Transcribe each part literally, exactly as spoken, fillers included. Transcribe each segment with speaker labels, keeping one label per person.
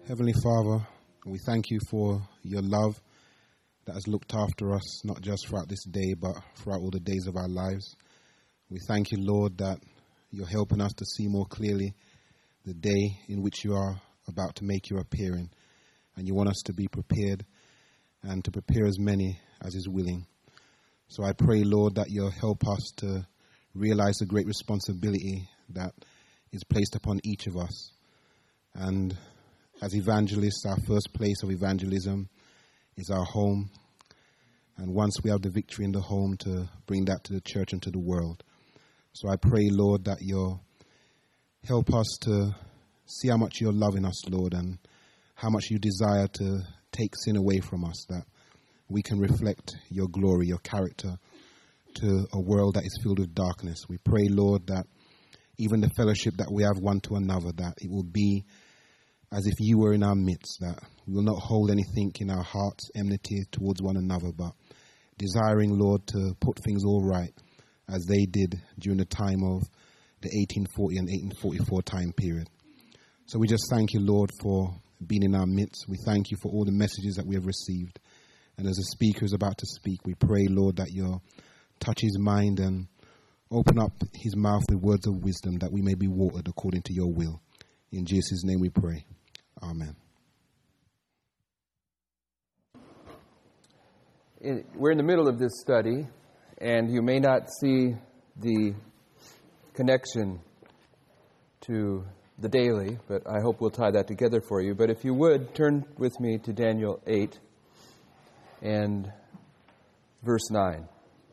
Speaker 1: Heavenly Father, we thank you for your love that has looked after us, not just throughout this day, but throughout all the days of our lives. We thank you, Lord, that you're helping us to see more clearly the day in which you are about to make your appearing. And you want us to be prepared and to prepare as many as is willing. So I pray, Lord, that you'll help us to realize the great responsibility that is placed upon each of us. And as evangelists, our first place of evangelism is our home. And once we have the victory in the home, to bring that to the church and to the world. So I pray, Lord, that you'll help us to see how much you're loving us, Lord, and how much you desire to take sin away from us, that we can reflect your glory, your character, to a world that is filled with darkness. We pray, Lord, that even the fellowship that we have one to another, that it will be as if you were in our midst, that we will not hold anything in our hearts, enmity towards one another, but desiring, Lord, to put things all right as they did during the time of the eighteen forty and eighteen forty-four time period. So we just thank you, Lord, for being in our midst. We thank you for all the messages that we have received. And as the speaker is about to speak, we pray, Lord, that you'll touch his mind and open up his mouth with words of wisdom, that we may be watered according to your will. In Jesus' name we pray. Amen.
Speaker 2: In, we're in the middle of this study, and you may not see the connection to the daily, but I hope we'll tie that together for you. But if you would, turn with me to Daniel eight and verse nine.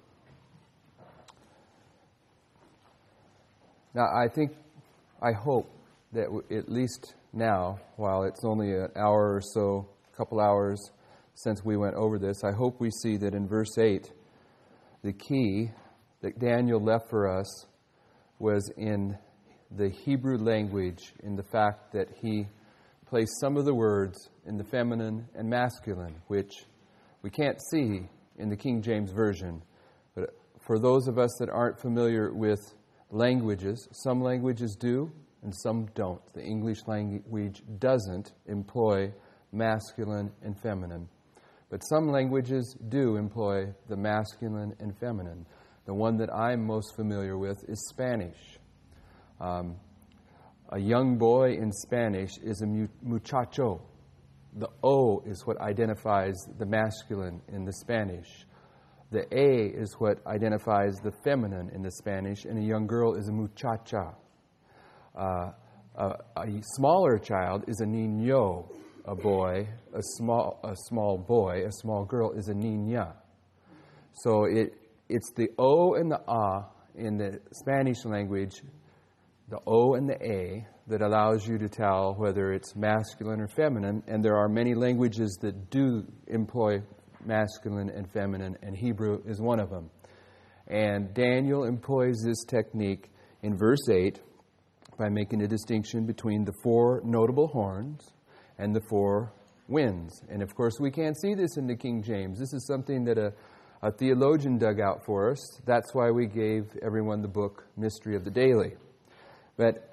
Speaker 2: Now, I think, I hope that at least now, while it's only an hour or so, a couple hours since we went over this, I hope we see that in verse eight, the key that Daniel left for us was in the Hebrew language, in the fact that he placed some of the words in the feminine and masculine, which we can't see in the King James Version. But for those of us that aren't familiar with languages, some languages do and some don't. The English language doesn't employ masculine and feminine. But some languages do employ the masculine and feminine. The one that I'm most familiar with is Spanish. Um, a young boy in Spanish is a muchacho. The O is what identifies the masculine in the Spanish. The A is what identifies the feminine in the Spanish, and a young girl is a muchacha. Uh, a, a smaller child is a niño, a boy. A small a small boy, a small girl is a niña. So it it's the O and the A in the Spanish language, the O and the A, that allows you to tell whether it's masculine or feminine. And there are many languages that do employ masculine and feminine, and Hebrew is one of them. And Daniel employs this technique in verse eight by making a distinction between the four notable horns and the four winds. And of course, we can't see this in the King James. This is something that a, a theologian dug out for us. That's why we gave everyone the book Mystery of the Daily. But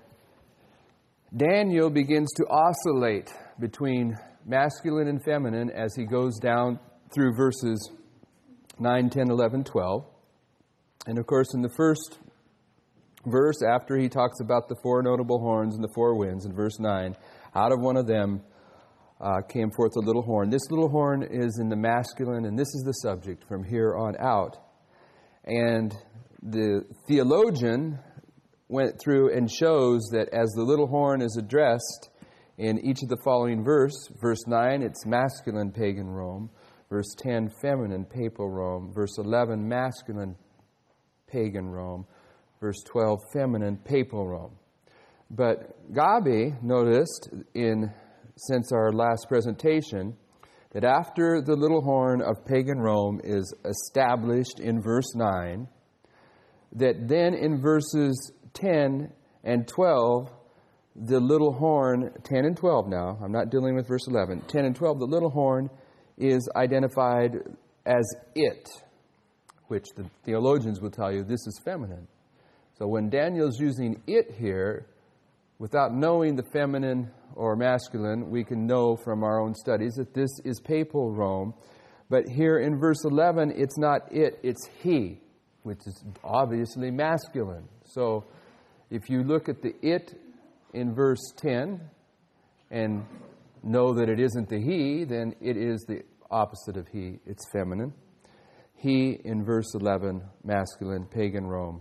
Speaker 2: Daniel begins to oscillate between masculine and feminine as he goes down through verses nine, ten, eleven, twelve. And of course, in the first verse, after he talks about the four notable horns and the four winds, in verse nine, out of one of them uh, came forth a little horn. This little horn is in the masculine, and this is the subject from here on out. And the theologian went through and shows that as the little horn is addressed in each of the following verse, verse nine, it's masculine pagan Rome. Verse ten, feminine papal Rome. Verse eleven, masculine pagan Rome. Verse twelve, feminine papal Rome. But Gabi noticed, in since our last presentation, that after the little horn of pagan Rome is established in verse nine, that then in verses ten and twelve, the little horn, ten and twelve now, I'm not dealing with verse eleven, ten and twelve, the little horn is identified as it, which the theologians will tell you this is feminine. So when Daniel's using it here, without knowing the feminine or masculine, we can know from our own studies that this is papal Rome. But here in verse eleven, it's not it, it's he, which is obviously masculine. So if you look at the it in verse ten and know that it isn't the he, then it is the opposite of he. It's feminine. He in verse eleven, masculine, pagan Rome.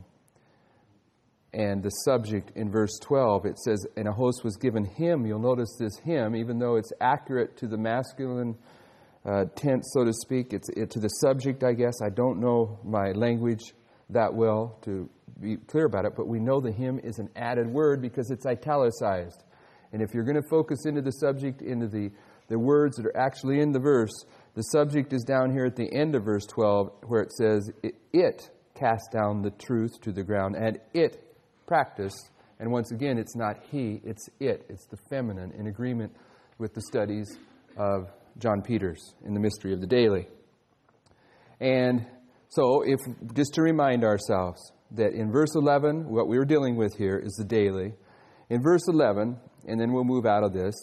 Speaker 2: And the subject in verse twelve, it says, and a host was given him. You'll notice this him, even though it's accurate to the masculine uh, tense, so to speak. It's it, to the subject, I guess. I don't know my language that well to be clear about it, but we know the him is an added word because it's italicized. And if you're going to focus into the subject, into the, the words that are actually in the verse, the subject is down here at the end of verse twelve, where it says, it, it cast down the truth to the ground, and it practice. And once again, it's not he, it's it. It's the feminine, in agreement with the studies of John Peters in the Mystery of the Daily. And so, if just to remind ourselves that in verse eleven, what we were dealing with here is the daily. In verse eleven, and then we'll move out of this,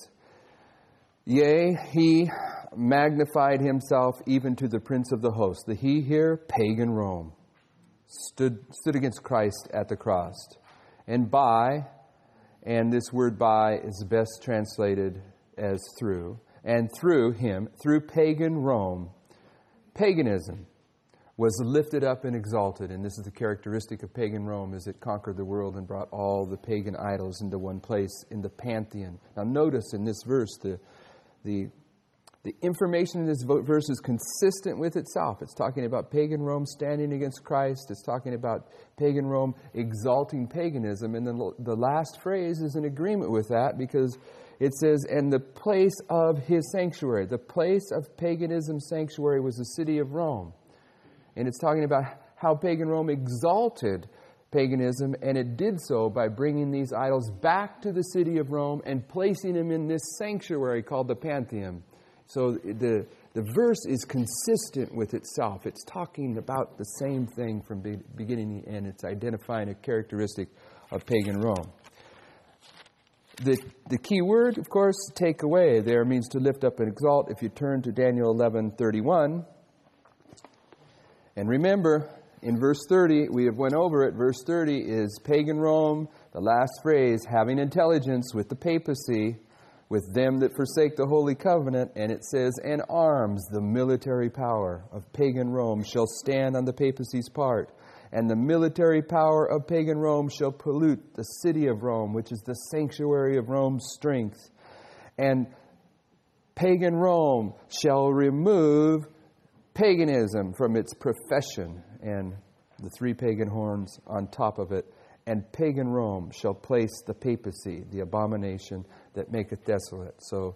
Speaker 2: yea, he magnified himself even to the prince of the host. The he here, pagan Rome, stood stood against Christ at the cross. And by, and this word by is best translated as through, and through him, through pagan Rome, paganism was lifted up and exalted. And this is the characteristic of pagan Rome, is it conquered the world and brought all the pagan idols into one place in the pantheon. Now notice in this verse, the the The information in this verse is consistent with itself. It's talking about pagan Rome standing against Christ. It's talking about pagan Rome exalting paganism. And then the last phrase is in agreement with that, because it says, and the place of his sanctuary. The place of paganism's sanctuary was the city of Rome. And it's talking about how pagan Rome exalted paganism, and it did so by bringing these idols back to the city of Rome and placing them in this sanctuary called the Pantheon. So the the verse is consistent with itself. It's talking about the same thing from be, beginning to end. It's identifying a characteristic of pagan Rome. The the key word, of course, take away there means to lift up and exalt. If you turn to Daniel eleven thirty-one, and remember, in verse thirty, we have went over it. Verse thirty is pagan Rome, the last phrase, having intelligence with the papacy, with them that forsake the holy covenant, and it says, and arms, the military power of pagan Rome shall stand on the papacy's part, and the military power of pagan Rome shall pollute the city of Rome, which is the sanctuary of Rome's strength. And pagan Rome shall remove paganism from its profession, and the three pagan horns on top of it. And pagan Rome shall place the papacy, the abomination that maketh desolate. So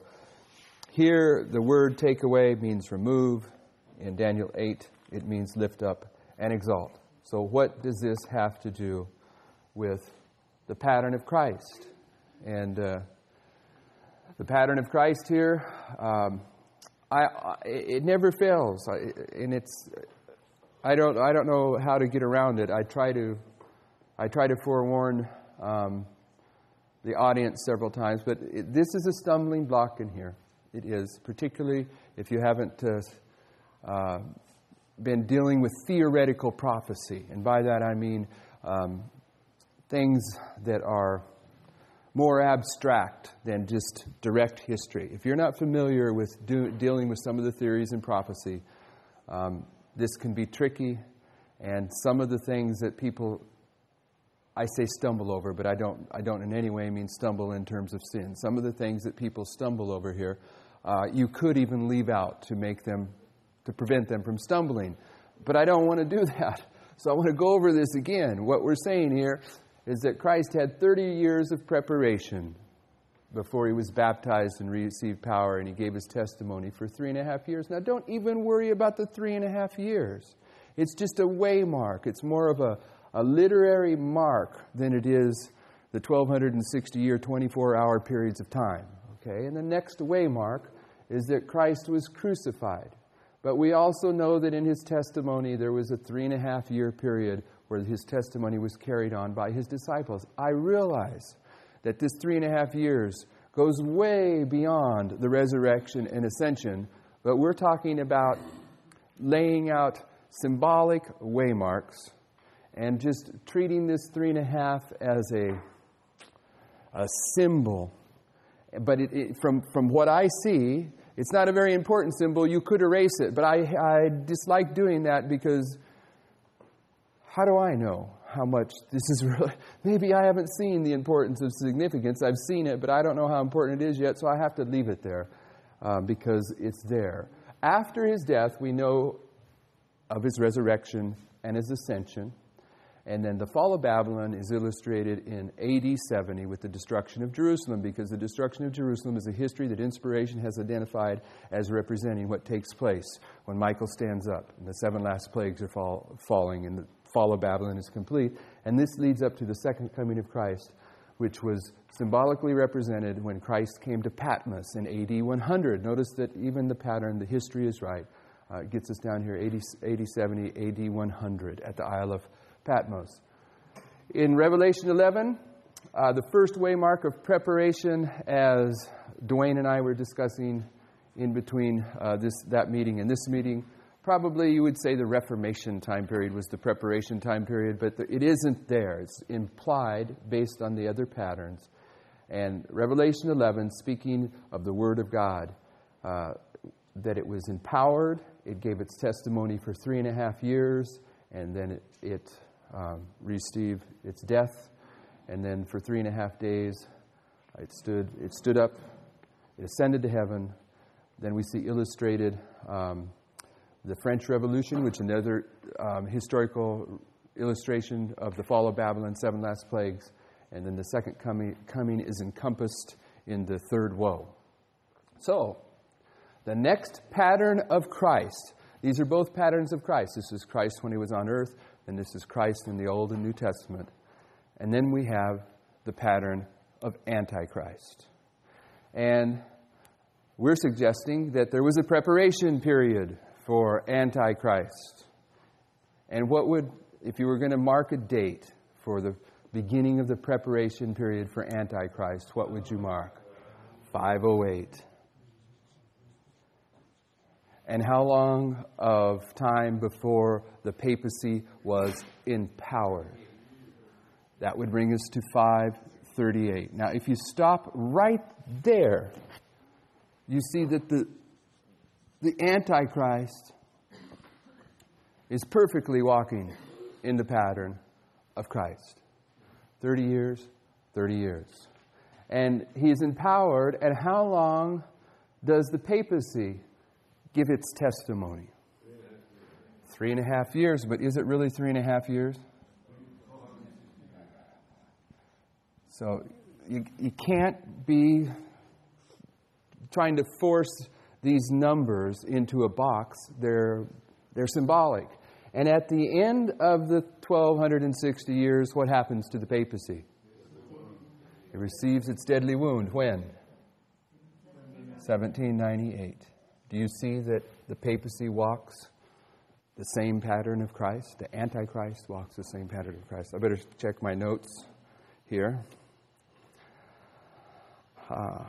Speaker 2: here the word take away means remove. In Daniel eight, it means lift up and exalt. So what does this have to do with the pattern of Christ? And uh, the pattern of Christ here, um, I, I it never fails. I, and it's I don't I don't know how to get around it. I try to. I try to forewarn um, the audience several times, but it, this is a stumbling block in here. It is, particularly if you haven't uh, uh, been dealing with theoretical prophecy. And by that I mean um, things that are more abstract than just direct history. If you're not familiar with do, dealing with some of the theories in prophecy, um, this can be tricky, and some of the things that people I say stumble over, but I don't I don't in any way mean stumble in terms of sin. Some of the things that people stumble over here, uh, you could even leave out to make them, to prevent them from stumbling. But I don't want to do that. So I want to go over this again. What we're saying here is that Christ had thirty years of preparation before he was baptized and received power, and he gave his testimony for three and a half years. Now don't even worry about the three and a half years. It's just a waymark. It's more of a a literary mark than it is the twelve sixty year, twenty-four hour periods of time. Okay, and the next waymark is that Christ was crucified. But we also know that in his testimony there was a three and a half year period where his testimony was carried on by his disciples. I realize that this three and a half years goes way beyond the resurrection and ascension, but we're talking about laying out symbolic waymarks and just treating this three and a half as a, a symbol. But it, it, from, from what I see, it's not a very important symbol. You could erase it, but I, I dislike doing that because how do I know how much this is really... Maybe I haven't seen the importance of significance. I've seen it, but I don't know how important it is yet, so I have to leave it there uh, because it's there. After his death, we know of his resurrection and his ascension. And then the fall of Babylon is illustrated in A D seventy with the destruction of Jerusalem, because the destruction of Jerusalem is a history that inspiration has identified as representing what takes place when Michael stands up and the seven last plagues are fall, falling and the fall of Babylon is complete. And this leads up to the second coming of Christ, which was symbolically represented when Christ came to Patmos in A D one hundred. Notice that even the pattern, the history is right. Uh, it gets us down here, A D seventy, A D one hundred, at the Isle of Patmos. In Revelation eleven, uh, the first waymark of preparation, as Dwayne and I were discussing in between uh, this that meeting and this meeting, probably you would say the Reformation time period was the preparation time period, but the, it isn't there. It's implied based on the other patterns. And Revelation eleven, speaking of the Word of God, uh, that it was empowered, it gave its testimony for three and a half years, and then it, it um, received its death, and then for three and a half days it stood, it stood up, it ascended to heaven. Then we see illustrated um, the French Revolution, which is another um, historical illustration of the fall of Babylon, seven last plagues. And then the second coming, coming is encompassed in the third woe. So, the next pattern of Christ. These are both patterns of Christ. This is Christ when he was on earth, and this is Christ in the Old and New Testament. And then we have the pattern of Antichrist. And we're suggesting that there was a preparation period for Antichrist. And what would, if you were going to mark a date for the beginning of the preparation period for Antichrist, what would you mark? five oh eight. And how long of time before the papacy was empowered? That would bring us to five thirty-eight. Now, if you stop right there, you see that the, the Antichrist is perfectly walking in the pattern of Christ. thirty years, thirty years. And he is empowered. And how long does the papacy give its testimony? Three and a half years. But is it really three and a half years? So you, you can't be trying to force these numbers into a box. They're, they're symbolic. And at the end of the twelve sixty years, what happens to the papacy? It receives its deadly wound. When? seventeen ninety-eight. Do you see that the papacy walks the same pattern of Christ? The Antichrist walks the same pattern of Christ. I better check my notes here. Uh,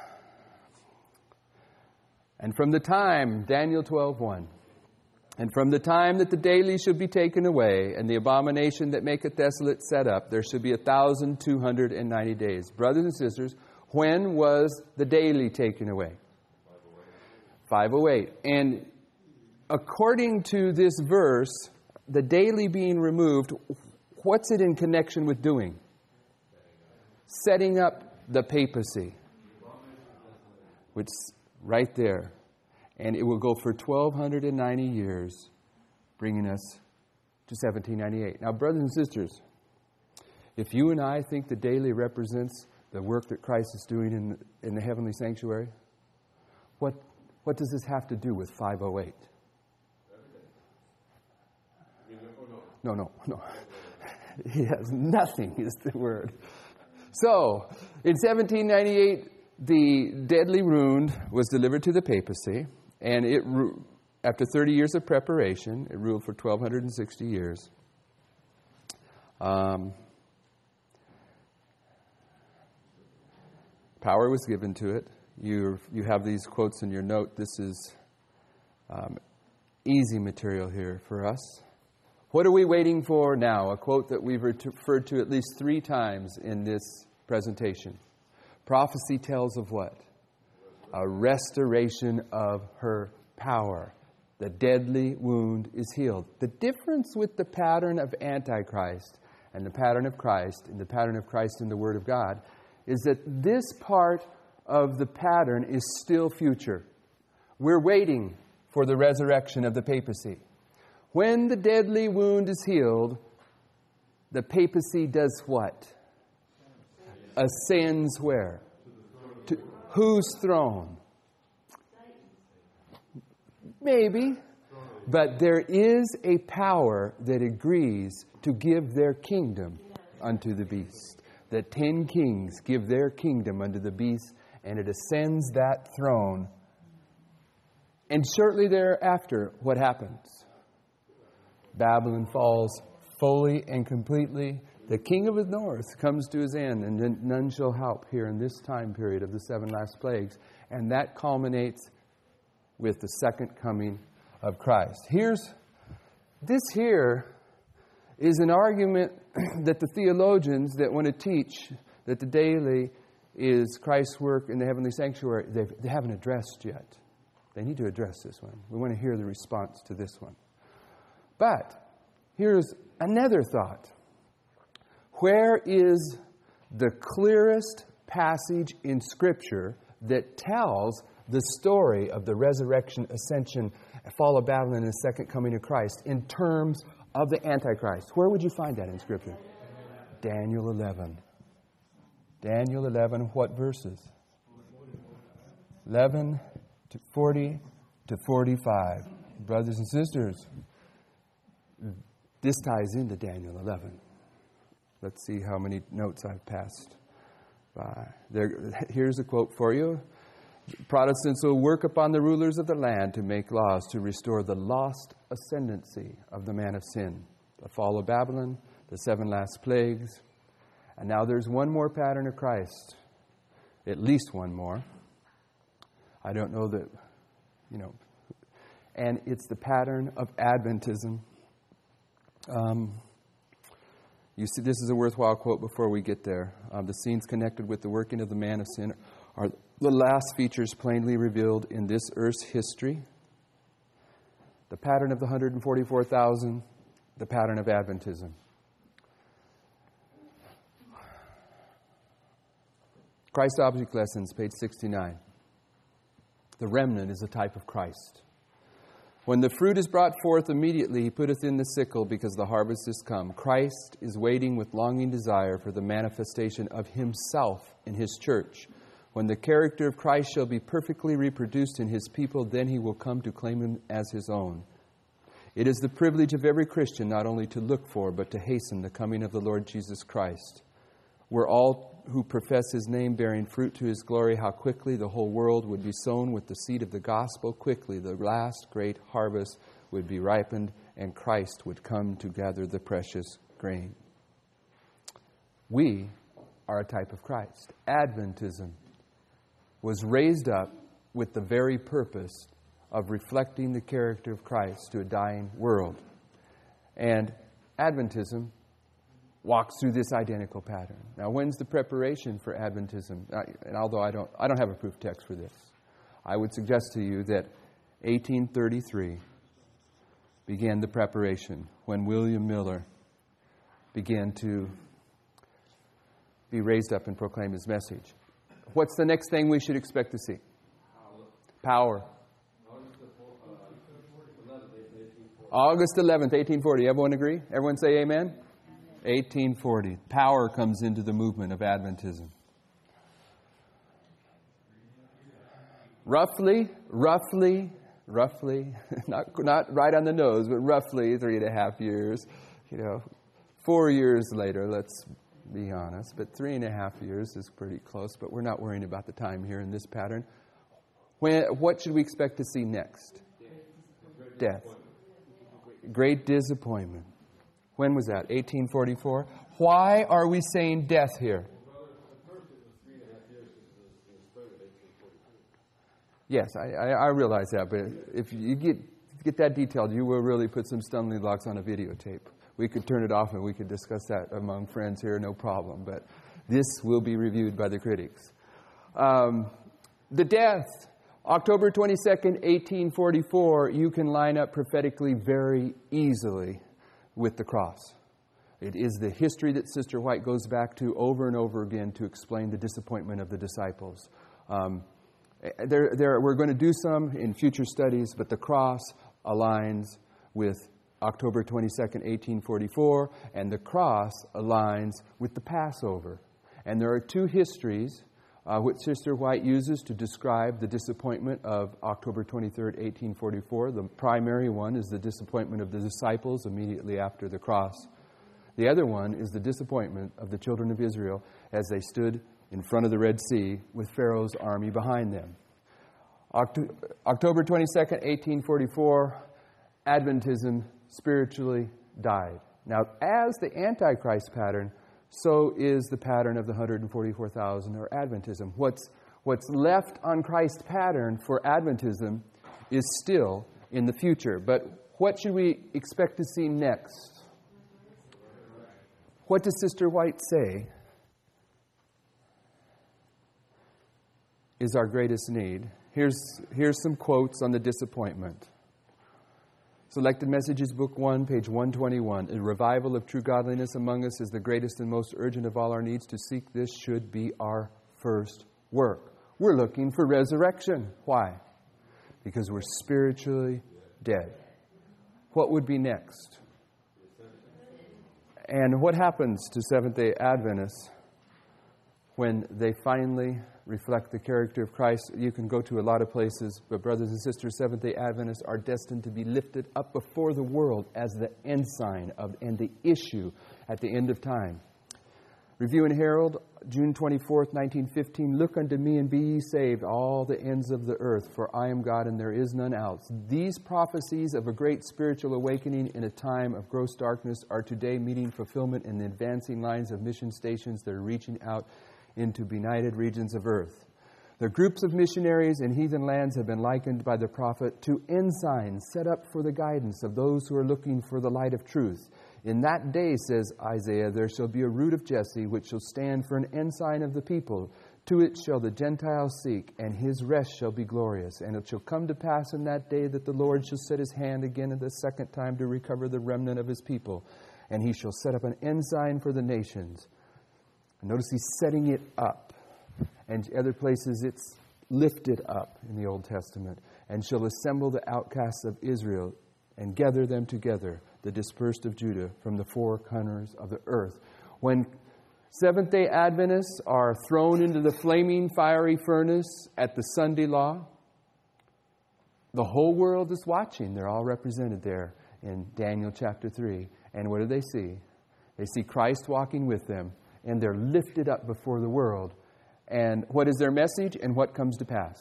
Speaker 2: and from the time, Daniel twelve one, and from the time that the daily should be taken away, and the abomination that maketh desolate set up, there should be a thousand two hundred and ninety days. Brothers and sisters, when was the daily taken away? five oh eight. And according to this verse, the daily being removed, what's it in connection with doing? Setting up the papacy. Which right there. And it will go for twelve ninety years, bringing us to seventeen ninety-eight. Now, brothers and sisters, if you and I think the daily represents the work that Christ is doing in, in the heavenly sanctuary, what, what does this have to do with five oh eight? No, no, no. It has nothing, is the word. So, in seventeen ninety-eight, the deadly wound was delivered to the papacy. And it, after thirty years of preparation, it ruled for twelve sixty years. Um, Power was given to it. You you have these quotes in your note. This is um, easy material here for us. What are we waiting for now? A quote that we've referred to at least three times in this presentation. Prophecy tells of what? A restoration of her power. The deadly wound is healed. The difference with the pattern of Antichrist and the pattern of Christ and the pattern of Christ in the Word of God is that this part of the pattern is still future. We're waiting for the resurrection of the papacy. When the deadly wound is healed, the papacy does what? Ascends where? To whose throne? Maybe. But there is a power that agrees to give their kingdom unto the beast. The ten kings give their kingdom unto the beast, and it ascends that throne. And shortly thereafter, what happens? Babylon falls fully and completely. The king of the north comes to his end, and none shall help here in this time period of the seven last plagues. And that culminates with the second coming of Christ. Here's, this here is an argument that the theologians that want to teach that the daily is Christ's work in the heavenly sanctuary, they haven't addressed yet. They need to address this one. We want to hear the response to this one. But here's another thought. Where is the clearest passage in Scripture that tells the story of the resurrection, ascension, fall of Babylon, and the second coming of Christ in terms of the Antichrist? Where would you find that in Scripture? Daniel eleven. Daniel eleven, what verses? eleven to forty to forty-five. Brothers and sisters, this ties into Daniel eleven. Let's see how many notes I've passed by. There, here's a quote for you. Protestants will work upon the rulers of the land to make laws to restore the lost ascendancy of the man of sin. The fall of Babylon, the seven last plagues. And now there's one more pattern of Christ. At least one more. I don't know that, you know. And it's the pattern of Adventism. Um, you see, this is a worthwhile quote before we get there. Um, the scenes connected with the working of the man of sin are the last features plainly revealed in this earth's history. The pattern of the one hundred forty-four thousand, the pattern of Adventism. Christ Object Lessons, page sixty-nine. The remnant is a type of Christ. When the fruit is brought forth, immediately he putteth in the sickle, because the harvest is come. Christ is waiting with longing desire for the manifestation of himself in his church. When the character of Christ shall be perfectly reproduced in his people, then he will come to claim him as his own. It is the privilege of every Christian not only to look for, but to hasten the coming of the Lord Jesus Christ. Were all who profess his name bearing fruit to his glory, how quickly the whole world would be sown with the seed of the gospel. Quickly the last great harvest would be ripened, and Christ would come to gather the precious grain. We are a type of Christ. Adventism was raised up with the very purpose of reflecting the character of Christ to a dying world. And Adventism walks through this identical pattern. Now, when's the preparation for Adventism? And although I don't, I don't have a proof text for this, I would suggest to you that eighteen thirty-three began the preparation when William Miller began to be raised up and proclaim his message. What's the next thing we should expect to see? Power. August eleventh, eighteen forty. Everyone agree? Everyone say amen? eighteen forty. Power comes into the movement of Adventism. Roughly, roughly, roughly, not, not right on the nose, but roughly three and a half years. You know, four years later, let's be honest, but three and a half years is pretty close, but we're not worrying about the time here in this pattern. When, what should we expect to see next? Death. Great disappointment. When was that? eighteen forty-four? Why are we saying death here? Yes, I, I, I realize that, but if you get get that detailed, you will really put some stumbling blocks on a videotape. We could turn it off and we could discuss that among friends here, no problem. But this will be reviewed by the critics. Um, the death, October twenty-second, eighteen forty-four, you can line up prophetically very easily with the cross. It is the history that Sister White goes back to over and over again to explain the disappointment of the disciples. Um, there, there, we're going to do some in future studies, but the cross aligns with October twenty-second, eighteen forty-four, and the cross aligns with the Passover. And there are two histories uh, which Sister White uses to describe the disappointment of October twenty-third, eighteen forty-four. The primary one is the disappointment of the disciples immediately after the cross. The other one is the disappointment of the children of Israel as they stood in front of the Red Sea with Pharaoh's army behind them. October twenty-second, eighteen forty-four, Adventism spiritually died. Now, as the Antichrist pattern, so is the pattern of the one hundred forty-four thousand or Adventism. What's, what's left on Christ's pattern for Adventism is still in the future. But what should we expect to see next? What does Sister White say is our greatest need? Here's, here's some quotes on the disappointment. Selected Messages, Book one, page one twenty-one. A revival of true godliness among us is the greatest and most urgent of all our needs. To seek this should be our first work. We're looking for resurrection. Why? Because we're spiritually dead. What would be next? And what happens to Seventh-day Adventists when they finally reflect the character of Christ? You can go to a lot of places, but brothers and sisters, Seventh-day Adventists are destined to be lifted up before the world as the ensign of and the issue at the end of time. Review and Herald, June twenty-fourth, nineteen fifteen. Look unto me and be ye saved, all the ends of the earth, for I am God and there is none else. These prophecies of a great spiritual awakening in a time of gross darkness are today meeting fulfillment in the advancing lines of mission stations that are reaching out into benighted regions of earth. The groups of missionaries in heathen lands have been likened by the prophet to ensigns set up for the guidance of those who are looking for the light of truth. In that day, says Isaiah, there shall be a root of Jesse, which shall stand for an ensign of the people. To it shall the Gentiles seek, and his rest shall be glorious. And it shall come to pass in that day that the Lord shall set his hand again the second time to recover the remnant of his people. And he shall set up an ensign for the nations. And notice he's setting it up. And other places it's lifted up in the Old Testament. And shall assemble the outcasts of Israel and gather them together, the dispersed of Judah, from the four corners of the earth. When Seventh-day Adventists are thrown into the flaming fiery furnace at the Sunday law, the whole world is watching. They're all represented there in Daniel chapter three. And what do they see? They see Christ walking with them, and they're lifted up before the world. And what is their message, and what comes to pass?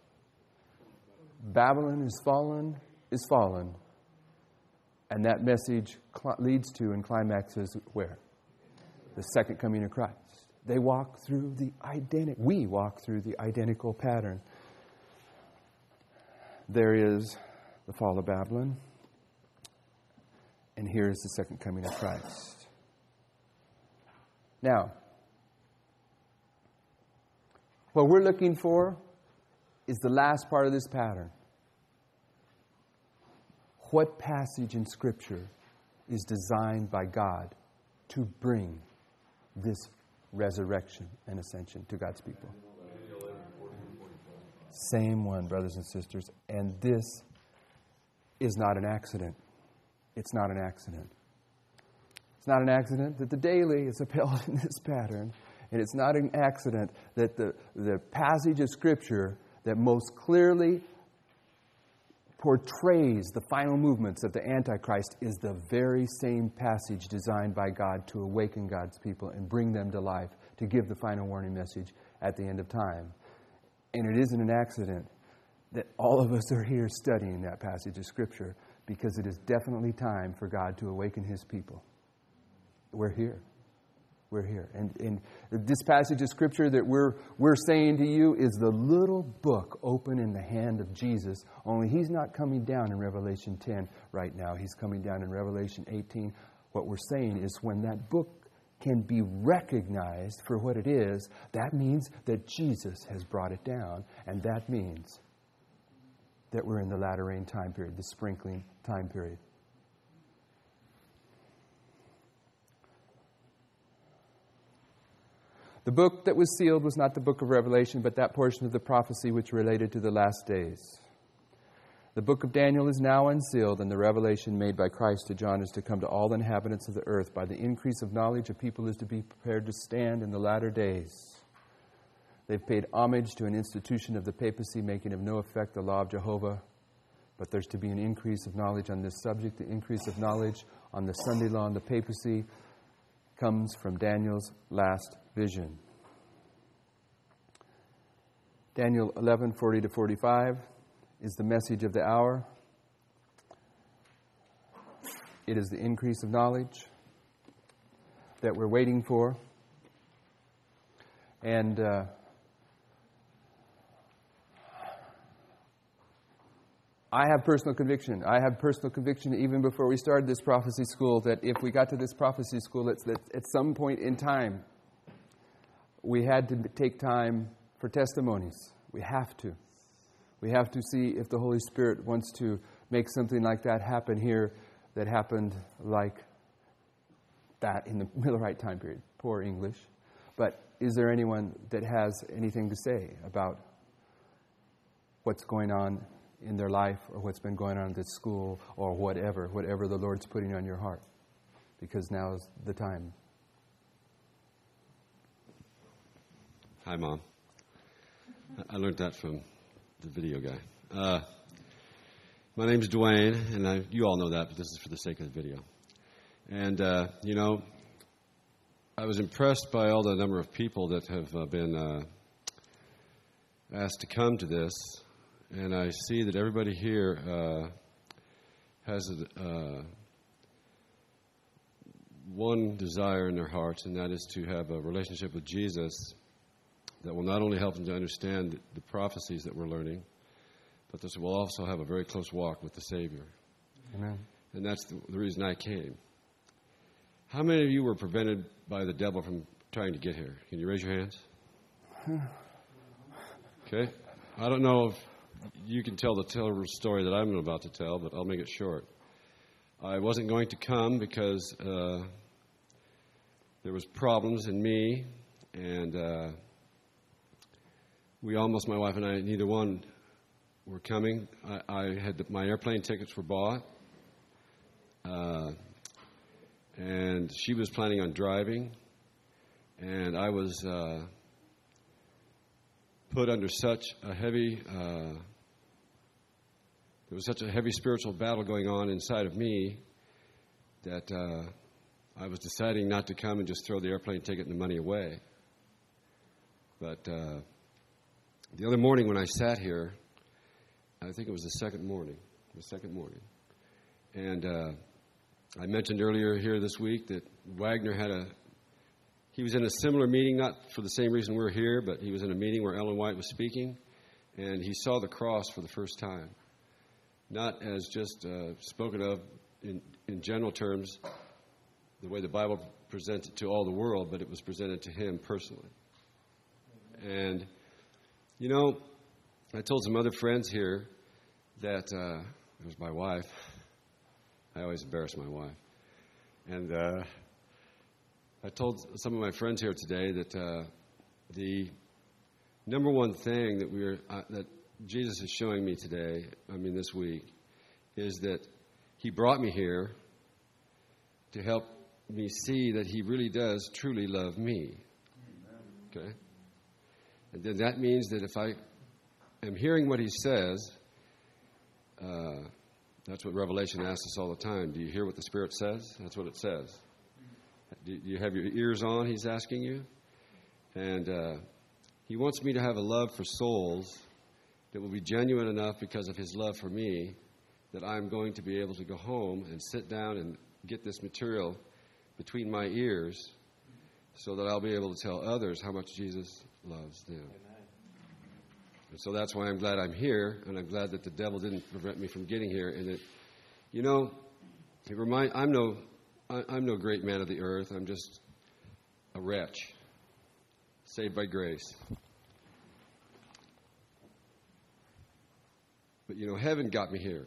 Speaker 2: Babylon is fallen, is fallen. And that message cl- leads to and climaxes where? The second coming of Christ. They walk through the identical, we walk through the identical pattern. There is the fall of Babylon. And here is the second coming of Christ. Now, what we're looking for is the last part of this pattern. What passage in Scripture is designed by God to bring this resurrection and ascension to God's people? Same one, brothers and sisters. And this is not an accident. It's not an accident. It's not an accident that the daily is upheld in this pattern. And it's not an accident that the, the passage of Scripture that most clearly portrays the final movements of the Antichrist is the very same passage designed by God to awaken God's people and bring them to life, to give the final warning message at the end of time. And it isn't an accident that all of us are here studying that passage of Scripture, because it is definitely time for God to awaken His people. We're here. We're here. And, and this passage of Scripture that we're, we're saying to you is the little book open in the hand of Jesus, only He's not coming down in Revelation ten right now. He's coming down in Revelation eighteen. What we're saying is when that book can be recognized for what it is, that means that Jesus has brought it down. And that means that we're in the latter rain time period, the sprinkling time period. The book that was sealed was not the book of Revelation, but that portion of the prophecy which related to the last days. The book of Daniel is now unsealed, and the revelation made by Christ to John is to come to all the inhabitants of the earth. By the increase of knowledge, a people is to be prepared to stand in the latter days. They've paid homage to an institution of the papacy, making of no effect the law of Jehovah. But there's to be an increase of knowledge on this subject. The increase of knowledge on the Sunday law and the papacy comes from Daniel's last vision. Daniel eleven, forty to forty-five is the message of the hour. It is the increase of knowledge that we're waiting for. And uh, I have personal conviction. I have personal conviction even before we started this prophecy school that if we got to this prophecy school, it's that at some point in time, we had to take time for testimonies. We have to. We have to see if the Holy Spirit wants to make something like that happen here that happened like that in the Millerite time period. Poor English. But is there anyone that has anything to say about what's going on in their life or what's been going on at this school or whatever, whatever the Lord's putting on your heart? Because now is the time.
Speaker 3: Hi, Mom. I learned that from the video guy. Uh, my name's Dwayne, and I, you all know that, but this is for the sake of the video. And, uh, you know, I was impressed by all the number of people that have uh, been uh, asked to come to this, and I see that everybody here uh, has a, uh, one desire in their hearts, and that is to have a relationship with Jesus that will not only help them to understand the prophecies that we're learning, but this will also have a very close walk with the Savior.
Speaker 2: Amen.
Speaker 3: And that's the, the reason I came. How many of you were prevented by the devil from trying to get here? Can you raise your hands? Okay. I don't know if you can tell the story that I'm about to tell, but I'll make it short. I wasn't going to come because uh, there was problems in me, and uh, we almost, my wife and I, neither one were coming. I, I had the, my airplane tickets were bought, uh, and she was planning on driving, and I was uh, put under such a heavy, uh, there was such a heavy spiritual battle going on inside of me that uh, I was deciding not to come and just throw the airplane ticket and the money away. But uh, the other morning when I sat here, I think it was the second morning, the second morning, and uh, I mentioned earlier here this week that Wagner had a, he was in a similar meeting, not for the same reason we're here, but he was in a meeting where Ellen White was speaking, and he saw the cross for the first time, not as just uh, spoken of in, in general terms, the way the Bible presents it to all the world, but it was presented to him personally. And you know, I told some other friends here that, uh, it was my wife. I always embarrass my wife. And uh, I told some of my friends here today that uh, the number one thing that we are, uh, that Jesus is showing me today, I mean this week, is that he brought me here to help me see that he really does truly love me. Okay? And then that means that if I am hearing what he says, uh, that's what Revelation asks us all the time. Do you hear what the Spirit says? That's what it says. Do you have your ears on, he's asking you? And uh, he wants me to have a love for souls that will be genuine enough because of his love for me that I'm going to be able to go home and sit down and get this material between my ears so that I'll be able to tell others how much Jesus loves them. Amen. And so that's why I'm glad I'm here, and I'm glad that the devil didn't prevent me from getting here. And it, you know, it remind I'm no I, I'm no great man of the earth. I'm just a wretch, saved by grace. But you know, heaven got me here.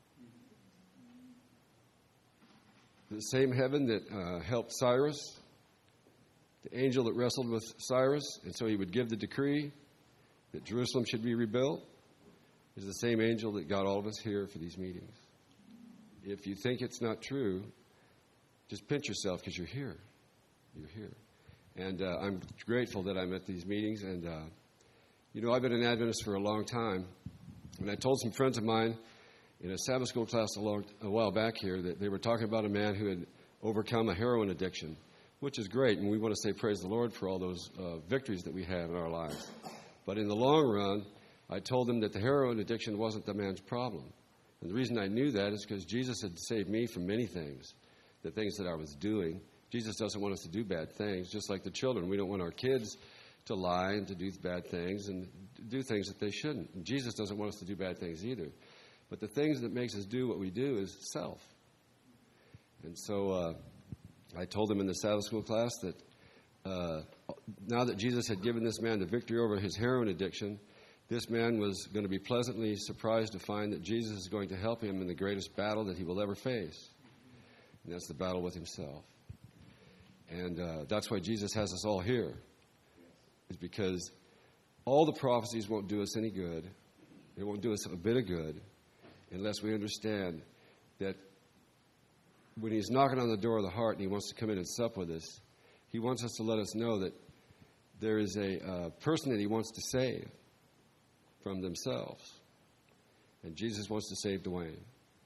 Speaker 3: The same heaven that uh, helped Cyrus, the angel that wrestled with Cyrus, and so he would give the decree that Jerusalem should be rebuilt, is the same angel that got all of us here for these meetings. If you think it's not true, just pinch yourself because you're here. You're here. And uh, I'm grateful that I'm at these meetings. And, uh, you know, I've been an Adventist for a long time. And I told some friends of mine in a Sabbath school class a, long, a while back here that they were talking about a man who had overcome a heroin addiction, which is great, and we want to say praise the Lord for all those uh, victories that we have in our lives. But in the long run, I told them that the heroin addiction wasn't the man's problem. And the reason I knew that is because Jesus had saved me from many things, the things that I was doing. Jesus doesn't want us to do bad things, just like the children. We don't want our kids to lie and to do bad things and do things that they shouldn't. And Jesus doesn't want us to do bad things either. But the things that makes us do what we do is self. And so uh, I told them in the Sabbath school class that uh, now that Jesus had given this man the victory over his heroin addiction, this man was going to be pleasantly surprised to find that Jesus is going to help him in the greatest battle that he will ever face. And that's the battle with himself. And uh, that's why Jesus has us all here. Is because all the prophecies won't do us any good. They won't do us a bit of good unless we understand that when he's knocking on the door of the heart and he wants to come in and sup with us, he wants us to let us know that there is a uh, person that he wants to save from themselves. And Jesus wants to save Dwayne.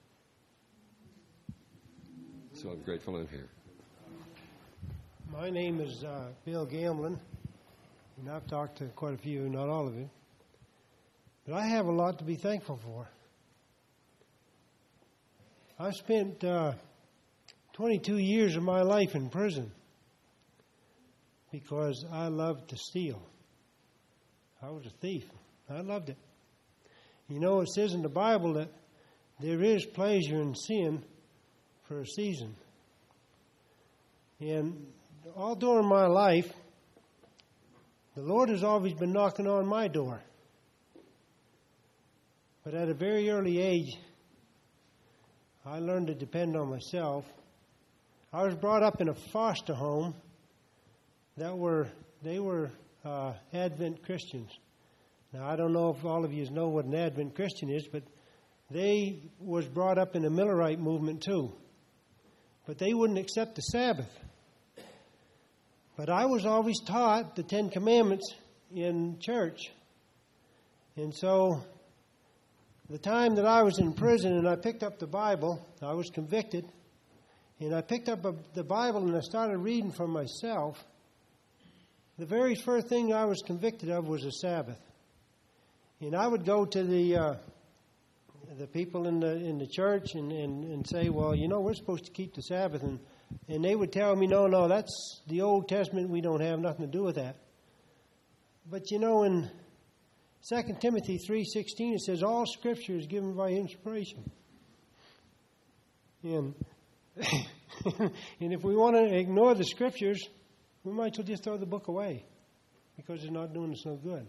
Speaker 3: So I'm grateful I'm here.
Speaker 4: My name is uh, Bill Gamblin, and I've talked to quite a few, not all of you. But I have a lot to be thankful for. I've spent uh, twenty-two years of my life in prison because I loved to steal. I was a thief. I loved it. You know, it says in the Bible that there is pleasure in sin for a season. And all during my life, the Lord has always been knocking on my door. But at a very early age, I learned to depend on myself. I was brought up in a foster home that were, they were uh, Advent Christians. Now, I don't know if all of you know what an Advent Christian is, but they was brought up in a Millerite movement too. But they wouldn't accept the Sabbath. But I was always taught the Ten Commandments in church. And so the time that I was in prison and I picked up the Bible, I was convicted, and I picked up a, the Bible and I started reading for myself. The very first thing I was convicted of was a Sabbath. And I would go to the uh, the people in the in the church and, and, and say, well, you know, we're supposed to keep the Sabbath. And, and they would tell me, no, no, that's the Old Testament. We don't have nothing to do with that. But, you know, in Second Timothy three sixteen, it says, all Scripture is given by inspiration. And, and if we want to ignore the Scriptures, we might as well just throw the book away because it's not doing us no good.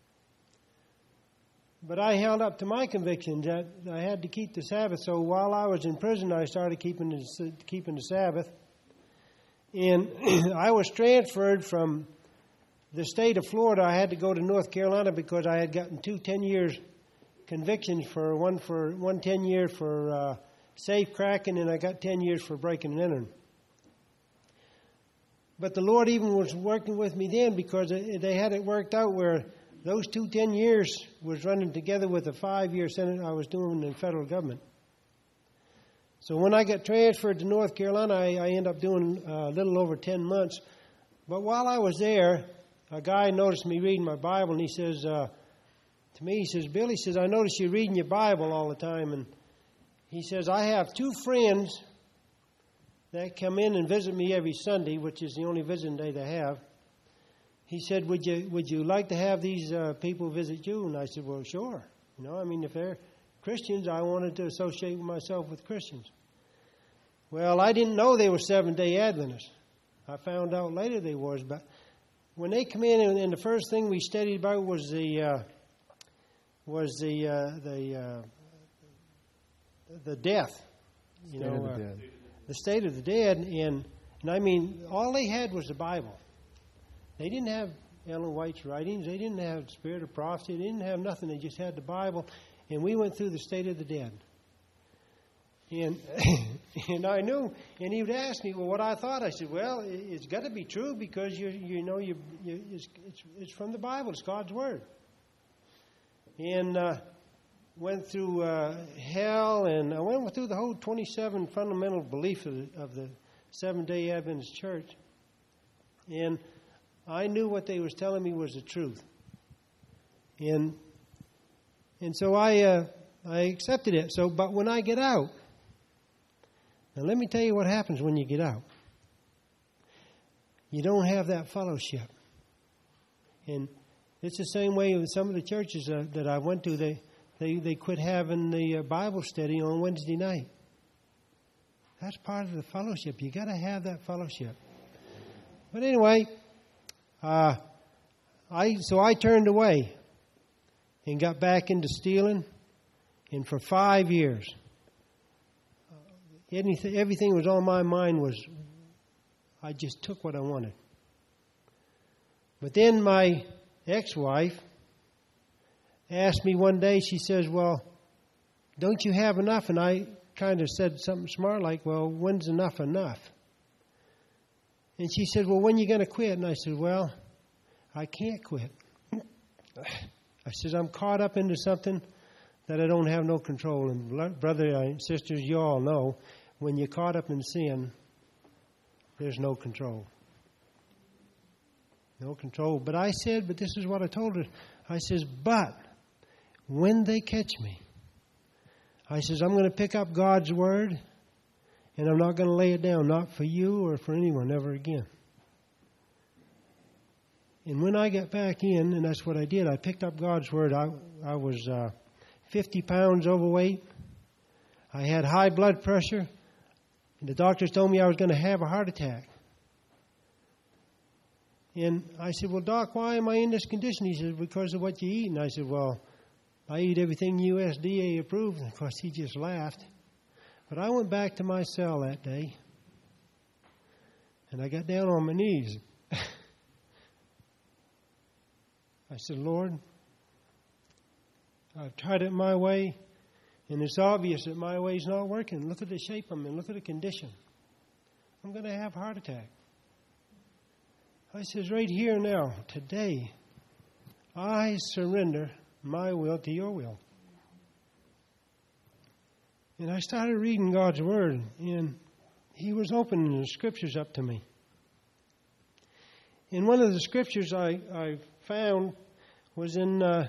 Speaker 4: But I held up to my convictions that I had to keep the Sabbath. So while I was in prison, I started keeping the, keeping the Sabbath. And I was transferred from the state of Florida. I had to go to North Carolina because I had gotten two ten years convictions for one for one ten year for uh, safe cracking, and I got ten years for breaking and entering. But the Lord even was working with me then because they had it worked out where those two ten years was running together with a five-year sentence I was doing in federal government. So when I got transferred to North Carolina, I, I ended up doing a little over ten months. But while I was there, a guy noticed me reading my Bible, and he says uh, to me, he says, Bill, he says, I notice you reading your Bible all the time. And he says, I have two friends that come in and visit me every Sunday, which is the only visiting day they have, he said, would you would you like to have these uh, people visit you? And I said, well, sure. You know, I mean, if they're Christians, I wanted to associate myself with Christians. Well, I didn't know they were Seventh-day Adventists. I found out later they was. But when they come in, and, and the first thing we studied about was the uh, was the uh, the uh, the death. You
Speaker 2: State
Speaker 4: know,
Speaker 2: of the
Speaker 4: uh,
Speaker 2: dead.
Speaker 4: the state of the dead, and and I mean, all they had was the Bible. They didn't have Ellen White's writings. They didn't have the Spirit of Prophecy. They didn't have nothing. They just had the Bible. And we went through the state of the dead. And and I knew, and he would ask me, well, what I thought. I said, well, it- it's got to be true because you you know you, you it's, it's it's from the Bible. It's God's Word. And uh, went through uh, hell, and I went through the whole twenty-seven fundamental beliefs of the, of the Seventh-day Adventist Church. And I knew what they was telling me was the truth. And and so I uh, I accepted it. So, but when I get out, now let me tell you what happens when you get out. You don't have that fellowship. And it's the same way with some of the churches uh, that I went to. They they they quit having the uh, Bible study on Wednesday night. That's part of the fellowship. You got to have that fellowship. But anyway. Uh, I so I turned away and got back into stealing, and for five years, uh, anything, everything was on my mind was I just took what I wanted. But then my ex-wife asked me one day. She says, "Well, don't you have enough?" And I kind of said something smart like, "Well, when's enough enough?" And she said, well, when are you going to quit? And I said, well, I can't quit. I said, I'm caught up into something that I don't have no control. And brother and sisters, you all know, when you're caught up in sin, there's no control. No control. But I said, but this is what I told her. I says, but when they catch me, I says, I'm going to pick up God's Word, and I'm not going to lay it down, not for you or for anyone, ever again. And when I got back in, and that's what I did, I picked up God's Word. I, I was uh, fifty pounds overweight. I had high blood pressure. And the doctors told me I was going to have a heart attack. And I said, well, Doc, why am I in this condition? He said, because of what you eat. And I said, well, I eat everything U S D A approved. And of course, he just laughed. But I went back to my cell that day, and I got down on my knees. I said, Lord, I've tried it my way, and it's obvious that my way's not working. Look at the shape I'm in. Look at the condition. I'm going to have a heart attack. I says, right here now, today, I surrender my will to your will. And I started reading God's Word, and He was opening the Scriptures up to me. And one of the Scriptures I, I found was in uh,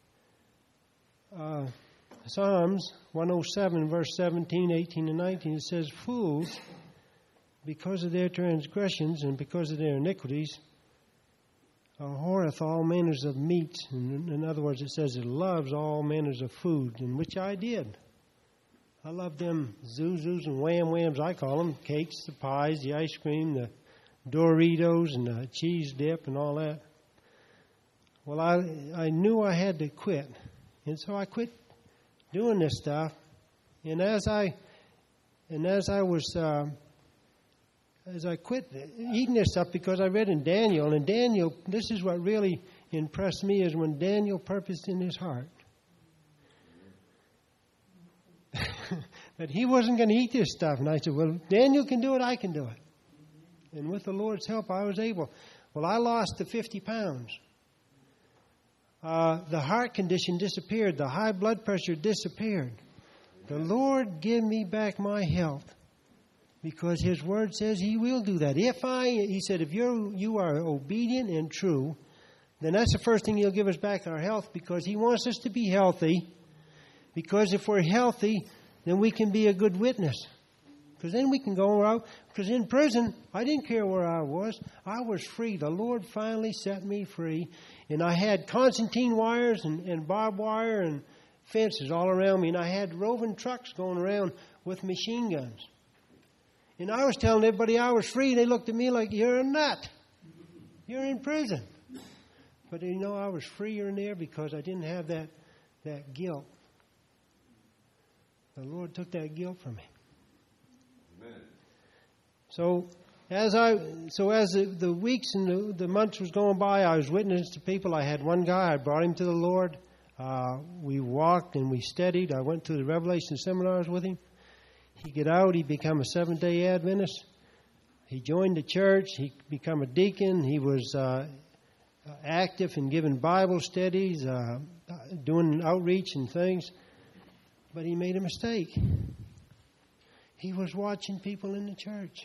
Speaker 4: uh, Psalms one oh seven, verse seventeen, eighteen, and nineteen. It says, fools, because of their transgressions and because of their iniquities, abhorreth all manners of meats. In, in other words, it says it loves all manners of food, and which I did. I love them Zuzus and Wham Whams, I call them, cakes, the pies, the ice cream, the Doritos, and the cheese dip, and all that. Well, I I knew I had to quit, and so I quit doing this stuff. And as I and as I was uh, as I quit eating this stuff, because I read in Daniel, and Daniel, this is what really impressed me, is when Daniel purposed in his heart that he wasn't going to eat this stuff. And I said, well, Daniel can do it, I can do it. And with the Lord's help, I was able. Well, I lost the fifty pounds. Uh, the heart condition disappeared. The high blood pressure disappeared. The Lord give me back my health, because His Word says He will do that. If I, He said, if you're, you are obedient and true, then that's the first thing He'll give us back, our health, because He wants us to be healthy. Because if we're healthy, then we can be a good witness Because then we can go out. Because in prison, I didn't care where I was. I was free. The Lord finally set me free. And I had concertina wires and, and barbed wire and fences all around me. And I had roving trucks going around with machine guns. And I was telling everybody I was free. They looked at me like, you're a nut. You're in prison. But you know, I was freer in there because I didn't have that, that guilt. The Lord took that guilt from me. Amen. So as I, so as the, the weeks and the, the months was going by, I was witnessing to people. I had one guy. I brought him to the Lord. Uh, we walked and we studied. I went to the Revelation seminars with him. He get out. He become a Seventh-day Adventist. He joined the church. He become a deacon. He was uh, active in giving Bible studies, uh, doing outreach and things. But he made a mistake. He was watching people in the church.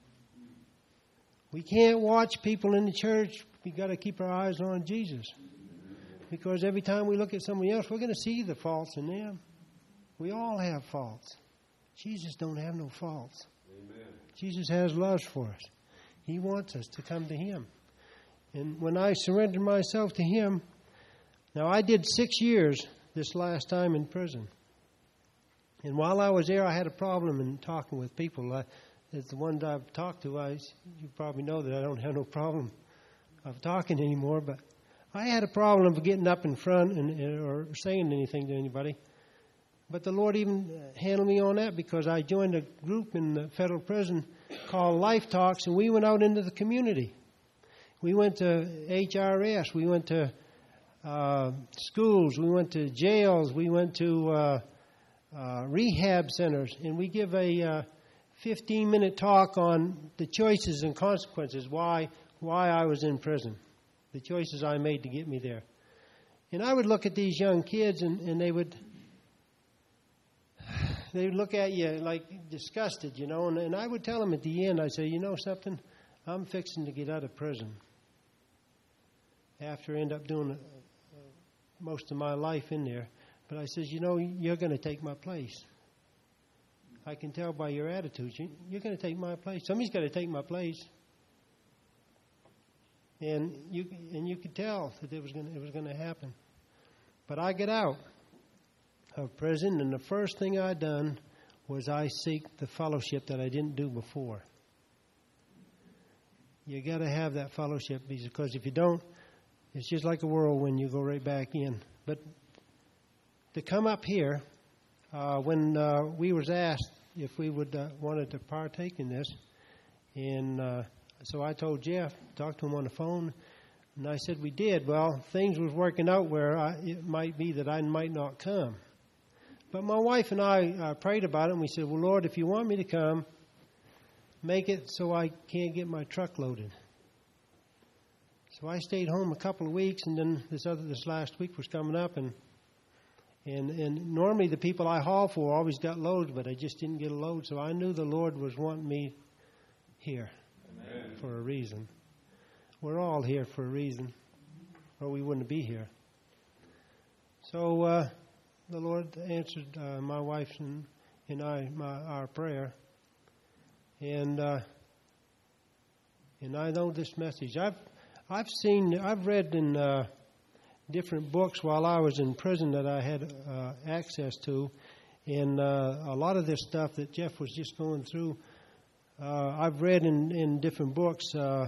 Speaker 4: We can't watch people in the church. We've got to keep our eyes on Jesus. Because every time we look at somebody else, we're going to see the faults in them. We all have faults. Jesus don't have no faults. Amen. Jesus has love for us. He wants us to come to Him. And when I surrendered myself to Him, now I did six years this last time in prison. And while I was there, I had a problem in talking with people. I, as the ones I've talked to, I, you probably know that I don't have no problem of talking anymore. But I had a problem of getting up in front and, or saying anything to anybody. But the Lord even handled me on that because I joined a group in the federal prison called Life Talks, and we went out into the community. We went to H R S. We went to uh, schools. We went to jails. We went to uh, uh, rehab centers. And we give a uh, fifteen-minute talk on the choices and consequences, why why I was in prison, the choices I made to get me there. And I would look at these young kids, and, and they would... They would look at you like disgusted, you know, and, and I would tell them at the end, I say, you know something, I'm fixing to get out of prison after I end up doing uh, most of my life in there. But I says, you know, you're going to take my place. I can tell by your attitude, you, you're going to take my place. Somebody's got to take my place. And you and you could tell that it was going to, it was going to happen. But I get out of prison, and the first thing I done was I seek the fellowship that I didn't do before. You got to have that fellowship, because if you don't, it's just like a whirlwind. You go right back in. But to come up here, uh, when uh, we was asked if we would uh, wanted to partake in this, and uh, so I told Jeff, talked to him on the phone, and I said we did. Well, things was working out where I, it might be that I might not come. But my wife and I uh, prayed about it, and we said, well, Lord, if you want me to come, make it so I can't get my truck loaded. So I stayed home a couple of weeks, and then this other this last week was coming up, and and and normally the people I haul for always got loads, but I just didn't get a load, so I knew the Lord was wanting me here. Amen. For a reason. We're all here for a reason, or we wouldn't be here. So uh, the Lord answered uh, my wife and, and I my, our prayer, and uh, and I know this message. I've I've seen I've read in uh, different books while I was in prison that I had uh, access to, and uh, a lot of this stuff that Jeff was just going through, uh, I've read in, in different books. Uh,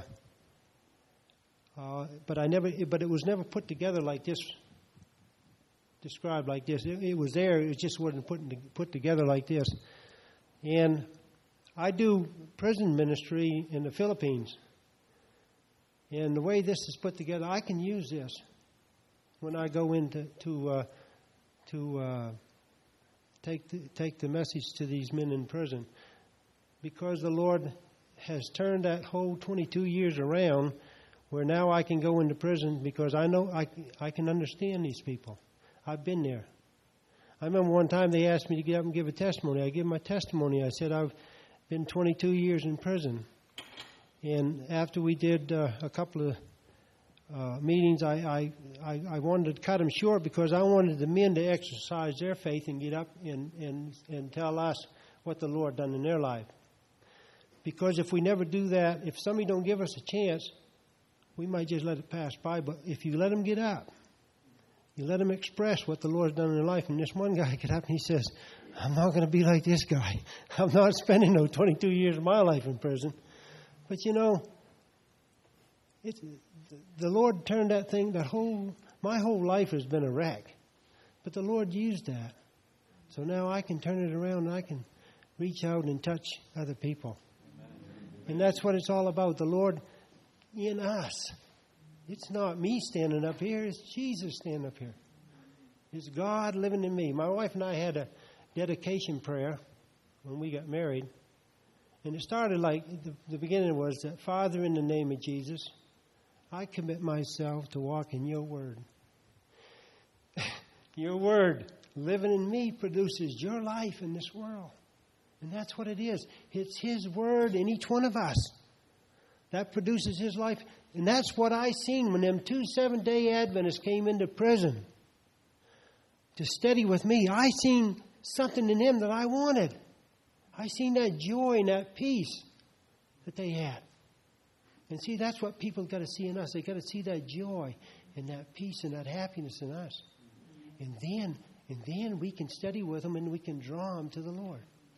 Speaker 4: uh, but I never, but it was never put together like this. Described like this. It, it was there. It just wasn't put put together like this. And I do prison ministry in the Philippines. And the way this is put together, I can use this when I go into to uh, to uh, take the, take the message to these men in prison, because the Lord has turned that whole twenty-two years around, where now I can go into prison because I know I I can understand these people. I've been there. I remember one time they asked me to get up and give a testimony. I gave my testimony. I said I've been twenty-two years in prison. And after we did uh, a couple of uh, meetings, I, I, I wanted to cut them short because I wanted the men to exercise their faith and get up and, and, and tell us what the Lord done in their life. Because if we never do that, if somebody don't give us a chance, we might just let it pass by. But if you let them get up, you let them express what the Lord's done in their life. And this one guy get up and he says, I'm not going to be like this guy. I'm not spending no twenty-two years of my life in prison. But you know, it's, the Lord turned that thing, that whole, my whole life has been a wreck. But the Lord used that. So now I can turn it around and I can reach out and touch other people. And that's what it's all about, the Lord in us. It's not me standing up here, it's Jesus standing up here. It's God living in me. My wife and I had a dedication prayer when we got married. And it started like, the, the beginning was that, Father, in the name of Jesus, I commit myself to walk in your word. Your word living in me produces your life in this world. And that's what it is. It's His word in each one of us. That produces His life. And that's what I seen when them two Seventh-day Adventists came into prison to study with me. I seen something in them that I wanted. I seen that joy and that peace that they had. And see, that's what people got to see in us. They got to see that joy and that peace and that happiness in us. And then, and then we can study with them and we can draw them to the Lord.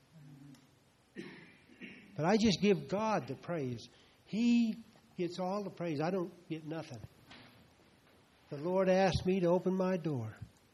Speaker 4: But I just give God the praise. He gets all the praise. I don't get nothing. The Lord asked me to open my door.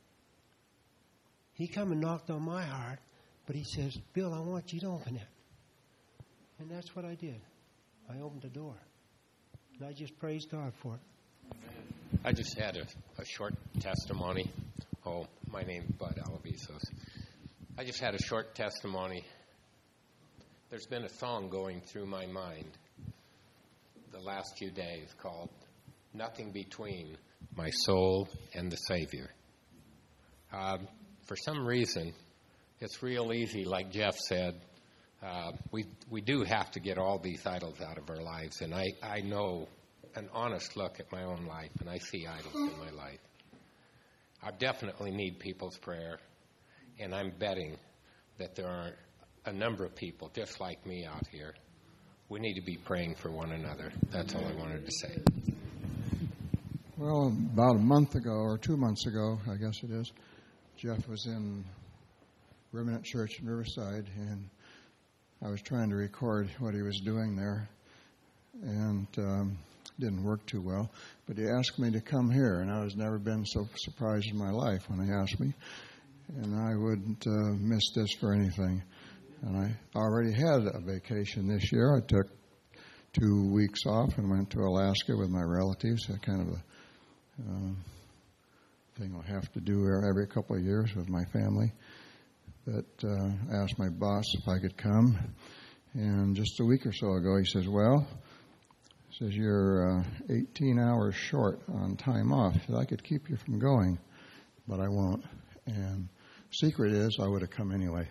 Speaker 4: He come and knocked on my heart, but He says, Bill, I want you to open it. And that's what I did. I opened the door. And I just praise God for it.
Speaker 5: I just had a, a short testimony. Oh, my name's Bud Alavisos. I just had a short testimony. There's been a song going through my mind the last few days called Nothing Between My Soul and the Savior. Um, for some reason, it's real easy, like Jeff said, uh, we we do have to get all these idols out of our lives. And I, I know an honest look at my own life, and I see idols in my life. I definitely need people's prayer, and I'm betting that there are a number of people just like me out here. We need to be praying for one another. That's all I wanted to say.
Speaker 6: Well, about a month ago, or two months ago, I guess it is, Jeff was in Remnant Church in Riverside, and I was trying to record what he was doing there, and um, didn't work too well. But he asked me to come here, and I was never been so surprised in my life when he asked me, and I wouldn't uh, miss this for anything. And I already had a vacation this year. I took two weeks off and went to Alaska with my relatives, a kind of a uh, thing I'll have to do every couple of years with my family. But uh, I asked my boss if I could come. And just a week or so ago, he says, well, he says, you're uh, eighteen hours short on time off. He said, I could keep you from going, but I won't. And secret is, I would have come anyway.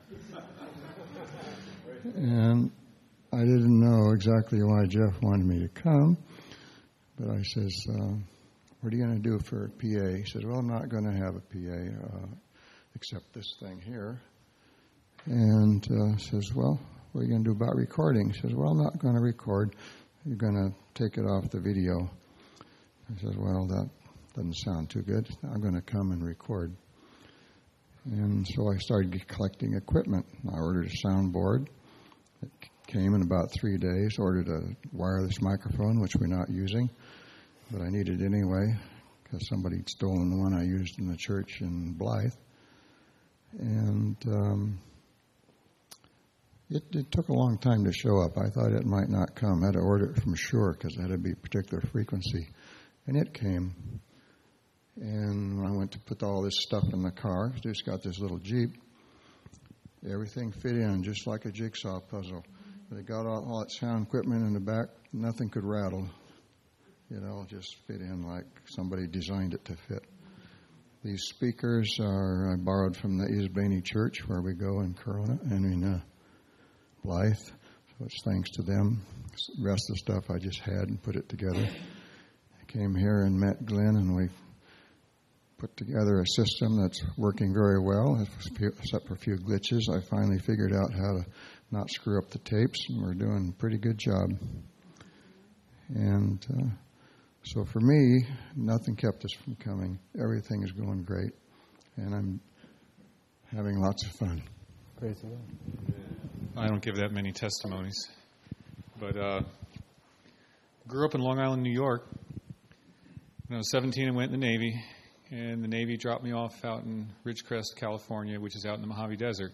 Speaker 6: And I didn't know exactly why Jeff wanted me to come, but I says, uh, what are you going to do for a P A? He says, well, I'm not going to have a P A uh, except this thing here. And uh, says, well, what are you going to do about recording? He says, well, I'm not going to record. You're going to take it off the video. I says, well, that doesn't sound too good. I'm going to come and record. And so I started collecting equipment. I ordered a soundboard. It came in about three days. Ordered a wireless microphone, which we're not using, but I needed it anyway because somebody had stolen the one I used in the church in Blythe. And um, it, it took a long time to show up. I thought it might not come. I had to order it from Shure because it had to be a particular frequency. And it came. And when I went to put all this stuff in the car, I just got this little Jeep. Everything fit in just like a jigsaw puzzle. They got all, all that sound equipment in the back. Nothing could rattle. It all just fit in like somebody designed it to fit. These speakers are I borrowed from the Isbani Church where we go in Corona and in uh, Blythe. So it's thanks to them. The rest of the stuff I just had and put it together. I came here and met Glenn, and we put together a system that's working very well, except for a few glitches. I finally figured out how to not screw up the tapes, and we're doing a pretty good job. And uh, so for me, nothing kept us from coming. Everything is going great, and I'm having lots of fun.
Speaker 2: Praise the Lord.
Speaker 7: I don't give that many testimonies, but uh, grew up in Long Island, New York. When I was seventeen, I went in the Navy, and the Navy dropped me off out in Ridgecrest, California, which is out in the Mojave Desert.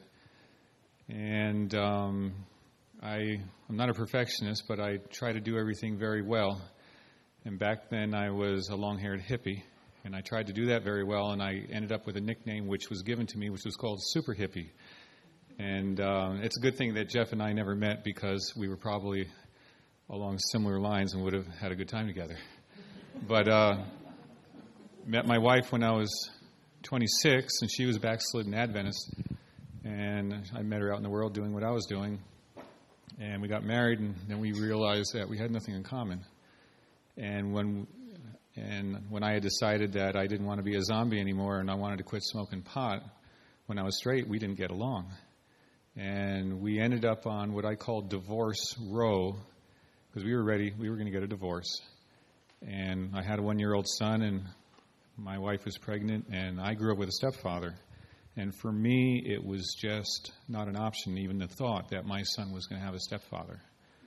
Speaker 7: And um, I, I'm not a perfectionist, but I try to do everything very well. And back then, I was a long-haired hippie, and I tried to do that very well, and I ended up with a nickname which was given to me, which was called Super Hippie. And uh, it's a good thing that Jeff and I never met, because we were probably along similar lines and would have had a good time together. But uh, met my wife when I was twenty-six, and she was a backslidden Adventist. And I met her out in the world doing what I was doing. And we got married, and then we realized that we had nothing in common. And when and when I had decided that I didn't want to be a zombie anymore and I wanted to quit smoking pot when I was straight, we didn't get along. And we ended up on what I call divorce row, because we were ready, we were going to get a divorce. And I had a one-year-old son, and my wife was pregnant, and I grew up with a stepfather. And for me, it was just not an option, even the thought that my son was going to have a stepfather.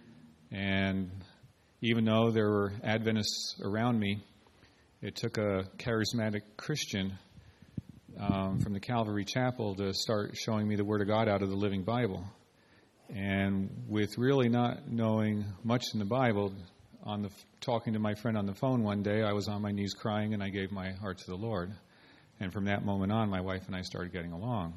Speaker 7: And even though there were Adventists around me, it took a charismatic Christian um, from the Calvary Chapel to start showing me the Word of God out of the Living Bible. And with really not knowing much in the Bible, on the talking to my friend on the phone one day, I was on my knees crying, and I gave my heart to the Lord. And from that moment on, my wife and I started getting along.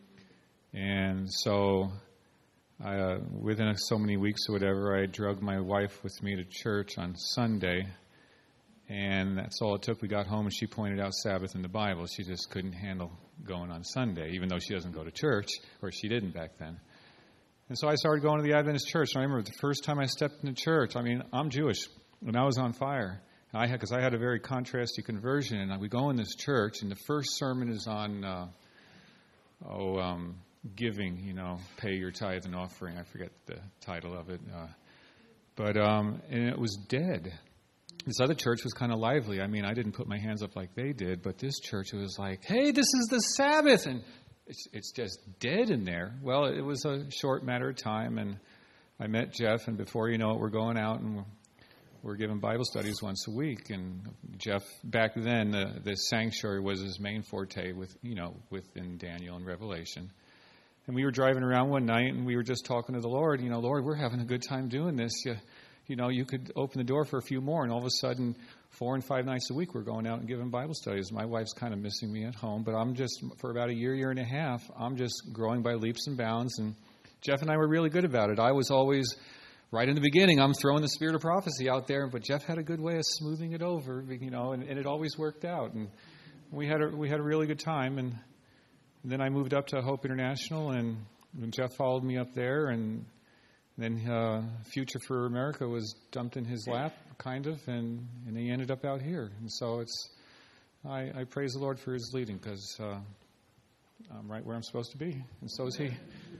Speaker 7: And so uh, within so many weeks or whatever, I drugged my wife with me to church on Sunday. And that's all it took. We got home, and she pointed out Sabbath in the Bible. She just couldn't handle going on Sunday, even though she doesn't go to church, or she didn't back then. And so I started going to the Adventist church. And I remember the first time I stepped into church, I mean, I'm Jewish, and I was on fire. I had, because I had a very contrasty conversion, and we go in this church, and the first sermon is on, uh, oh, um, giving, you know, pay your tithe and offering. I forget the title of it. Uh, but, um, and it was dead. This other church was kind of lively. I mean, I didn't put my hands up like they did, but this church, it was like, hey, this is the Sabbath, and it's, it's just dead in there. Well, it was a short matter of time, and I met Jeff, and before you know it, we're going out, and we're We're giving Bible studies once a week, and Jeff, back then, the, the sanctuary was his main forte with, you know, within Daniel and Revelation. And we were driving around one night, and we were just talking to the Lord, you know, Lord, we're having a good time doing this. You, you know, you could open the door for a few more, and all of a sudden, four and five nights a week, we're going out and giving Bible studies. My wife's kind of missing me at home, but I'm just, for about a year, year and a half, I'm just growing by leaps and bounds, and Jeff and I were really good about it. I was always... Right in the beginning, I'm throwing the spirit of prophecy out there, but Jeff had a good way of smoothing it over, you know, and, and it always worked out. And we had a, we had a really good time. And, and then I moved up to Hope International, and, and Jeff followed me up there. And then uh, Future for America was dumped in his lap, kind of, and, and he ended up out here. And so it's I, I praise the Lord for his leading, because uh, I'm right where I'm supposed to be, and so is he.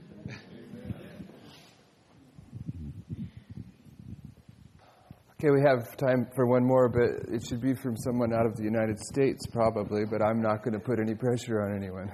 Speaker 2: Okay, we have time for one more, but it should be from someone out of the United States, probably, but I'm not going to put any pressure on anyone.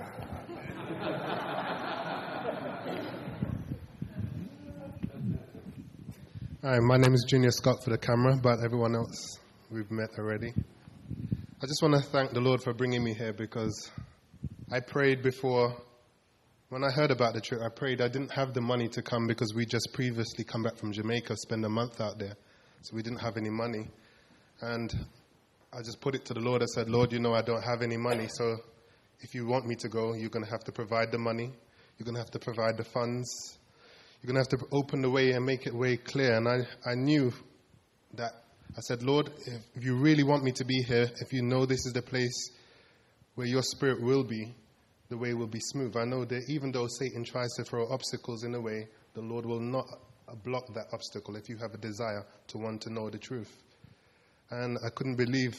Speaker 8: Hi, my name is Junior Scott for the camera, but everyone else we've met already. I just want to thank the Lord for bringing me here, because I prayed before. When I heard about the trip, I prayed. I didn't have the money to come, because we just previously come back from Jamaica, spend a month out there. So we didn't have any money. And I just put it to the Lord. I said, Lord, you know I don't have any money. So if you want me to go, you're going to have to provide the money. You're going to have to provide the funds. You're going to have to open the way and make it way clear. And I, I knew that. I said, Lord, if, if you really want me to be here, if you know this is the place where your spirit will be, the way will be smooth. I know that even though Satan tries to throw obstacles in the way, the Lord will not block that obstacle if you have a desire to want to know the truth. And I couldn't believe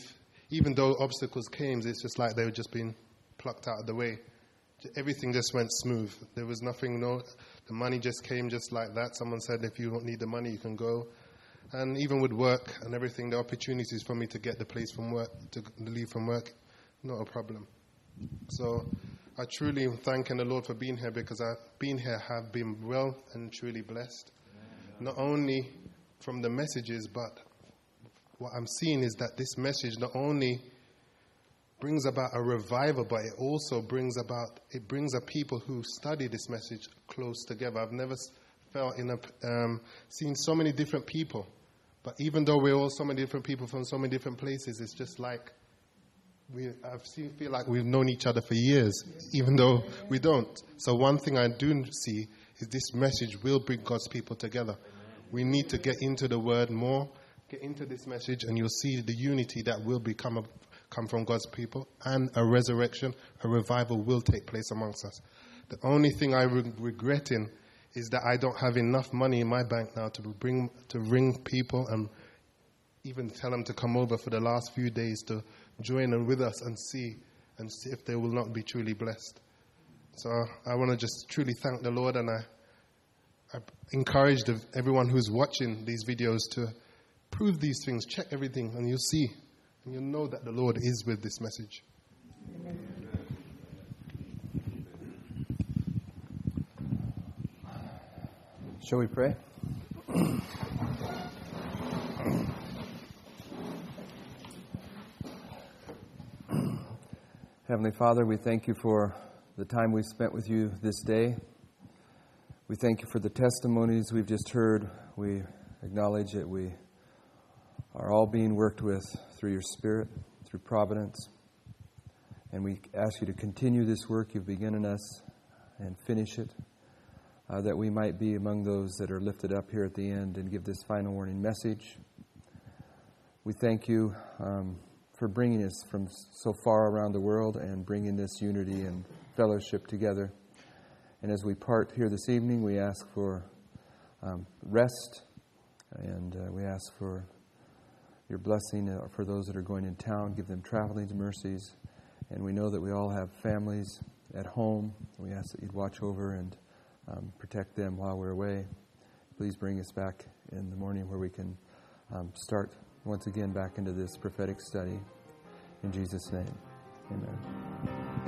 Speaker 8: even though obstacles came, it's just like they were just being plucked out of the way. Everything just went smooth. There was nothing, no, the money just came just like that. Someone said, if you don't need the money, you can go. And even with work and everything, the opportunities for me to get the place from work, to leave from work, not a problem. So I truly am thanking the Lord for being here, because I've been here, have been well and truly blessed. Not only from the messages, but what I'm seeing is that this message not only brings about a revival, but it also brings about, it brings a people who study this message close together. I've never felt in a, um, seen so many different people, but even though we're all so many different people from so many different places, it's just like we, I've seen, feel like we've known each other for years, even though we don't. So one thing I do see is this message will bring God's people together. We need to get into the Word more, get into this message, and you'll see the unity that will become a, come from God's people, and a resurrection, a revival will take place amongst us. The only thing I'm re- regretting is that I don't have enough money in my bank now to bring to ring people and even tell them to come over for the last few days to join in with us and see and see if they will not be truly blessed. So I want to just truly thank the Lord, and I, I encourage the, everyone who's watching these videos to prove these things, check everything, and you'll see, and you'll know that the Lord is with this message. Amen.
Speaker 2: Shall we pray? Heavenly Father, we thank you for the time we've spent with you this day. We thank you for the testimonies we've just heard. We acknowledge that we are all being worked with through your Spirit, through providence. And we ask you to continue this work you've begun in us and finish it, uh, that we might be among those that are lifted up here at the end and give this final warning message. We thank you um, for bringing us from so far around the world and bringing this unity and fellowship together. And as we part here this evening, we ask for um, rest, and uh, we ask for your blessing uh, for those that are going in town. Give them traveling mercies. And we know that we all have families at home. We ask that you'd watch over and um, protect them while we're away. Please bring us back in the morning where we can um, start once again back into this prophetic study. In Jesus' name, amen.